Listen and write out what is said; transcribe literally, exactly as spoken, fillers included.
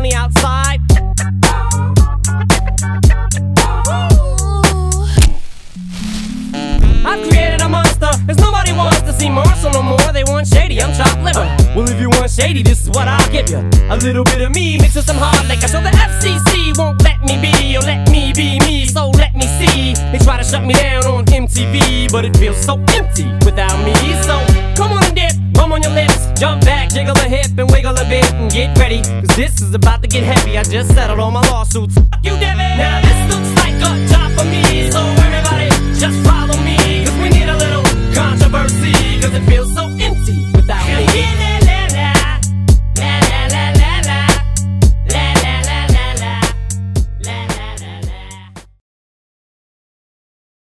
on the outside. I've created a monster, cause nobody wants to see Marshall no more. They want shady, I'm chopped liver. Well, if you want shady, this is what I'll give you. A little bit of me mixed with some hard liquor. So the F C C won't let me be, or let me be me, so let me see. They try to shut me down on M T V, but it feels so empty without me. So come on and dip, bum on your lips, jump back, jiggle a hip and wiggle a bit and get ready, cause this is about to get heavy. I just settled all my lawsuits. Fuck you, Devin. Now this looks like a job for me, so everybody just follow